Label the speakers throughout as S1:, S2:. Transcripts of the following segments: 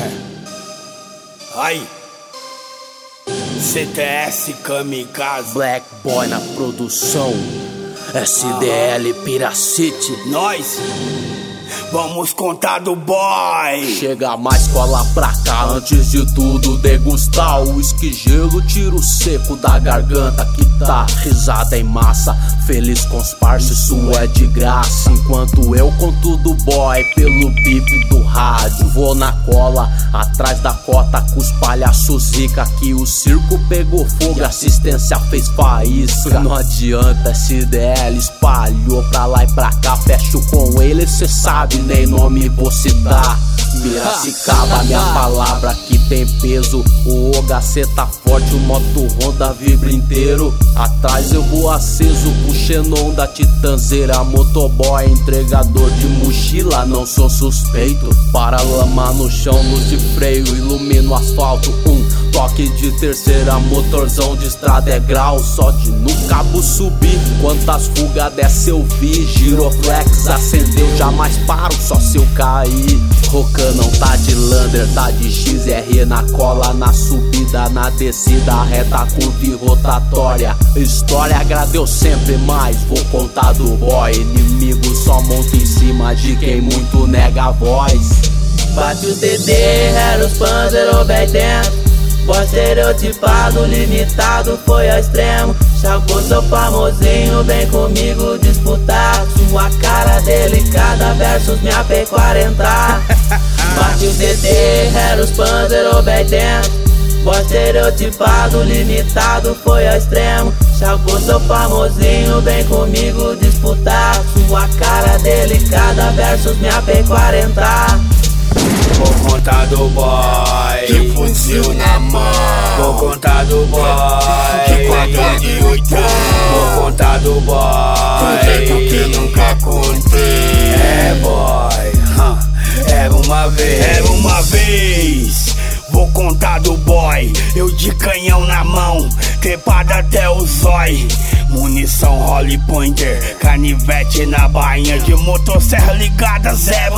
S1: Aí, CTS Kamikaze,
S2: Black Boy na produção, SDL Piracity.
S1: Nós vamos contar do boy.
S2: Chega mais, cola pra cá. Antes de tudo degustar o uísque gelo, tiro seco da garganta que tá risada em massa. Feliz com os parceiros, isso é de graça. Enquanto eu conto do boy pelo bip do rádio, vou na cola, atrás da cota com os palhaços zica. Que o circo pegou fogo, a assistência fez faísca. Não adianta, SDL espalhou pra lá e pra cá. Fecho com ele, cê sabe, nem nome vou citar. Piracicaba, minha palavra que tem peso. O OHC tá forte, o moto Honda vibra inteiro. Atrás eu vou aceso, puxando onda titanzeira. Motoboy, entregador de mochila, não sou suspeito. Para lama no chão, luz de freio, ilumina o asfalto. Toque de terceira, motorzão de estrada é grau. Só de no cabo subir, quantas fugas dessa eu vi. Giroflex acendeu, jamais paro, só se eu cair. Rocan não tá de lander, tá de XR na cola. Na subida, na descida, reta, curva e rotatória. História agradeu sempre, mas vou contar do boy. Inimigo só monta em cima de quem muito nega a voz.
S3: Bate o TD, era os Panzer obedecendo. Boy estereotipado, limitado, foi ao extremo. Chapou seu famosinho, vem comigo disputar. Sua cara delicada versus minha P40. Bate o DD, era os Panzer obedecendo. Boy estereotipado, limitado, foi ao extremo. Chapou seu famosinho, vem comigo disputar. Sua cara delicada versus minha P40.
S1: Vou contar do boy
S4: de fuzil na mão,
S1: vou contar do boy
S4: de 4 de 8.
S1: Vou contar do boy
S4: Do jeito que nunca contei.
S1: É boy, era uma vez. Vou contar do boy, eu de canhão na mão, trepada até o zói. Munição Holly Pointer, canivete na bainha, de motosserra ligada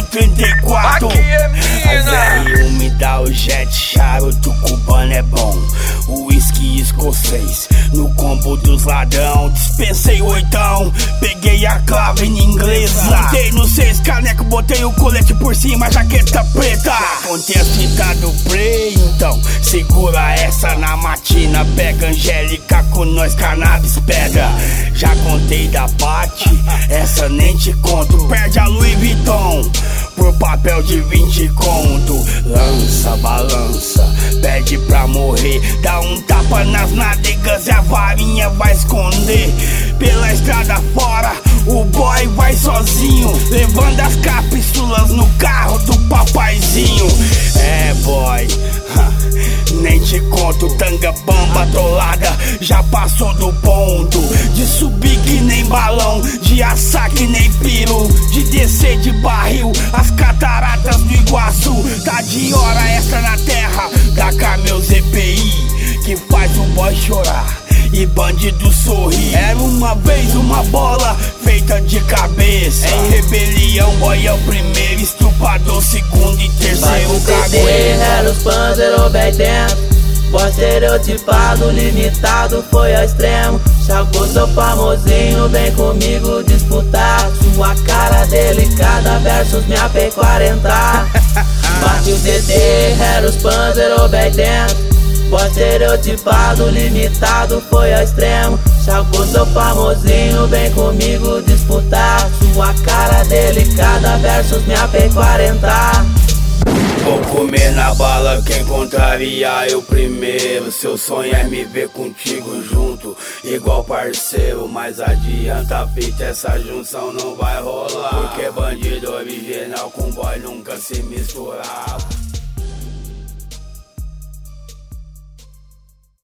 S1: 034.
S5: Aqui é mina.
S1: A R1 me dá o jet, charuto cubano é bom. Whisky escocês, no combo dos ladrão. Dispensei oitão, peguei a clave em inglesa. Montei no 6 caneco, botei o colete por cima, jaqueta preta. Já contei a fita do play, então segura essa na matina. Pega Angélica com nós, cannabis pedra. Já contei da Pati, essa nem te conto. Perde a Louis Vuitton por papel de 20 conto. Lança, balança, pede pra morrer. Dá um tapa nas nádegas e a varinha vai esconder. Pela estrada fora, o boy vai sozinho, levando as cápsulas no carro do papaizinho. É boy, nem te conto. Tanga bamba atolada, já passou do ponto. De subir que nem balão, de assar que nem peru, de descer de barril, as cataratas do Iguaçu. Tá de hora extra na terra, da Camel ZPI, que faz o boy chorar e bandido sorrir. Era uma vez uma bola feita de cabeça. Em rebelião, boy é o primeiro, estrupador segundo e terceiro cagueta.
S3: Era os Panzer obedecendo. Boy estereotipado, limitado, foi ao extremo. Chapou seu famosinho, vem comigo disputar. Sua cara delicada versus minha P40. Bate o DD, era os Panzer obedecendo. Boy estereotipado, limitado, foi ao extremo. Chapou seu famosinho, vem comigo disputar. Sua cara delicada versus minha P40.
S1: Vou comer na bala quem contraria eu primeiro. Seu sonho é me ver contigo junto, igual parceiro. Mas adianta, fita, essa junção não vai rolar, porque bandido original com boy nunca se misturava.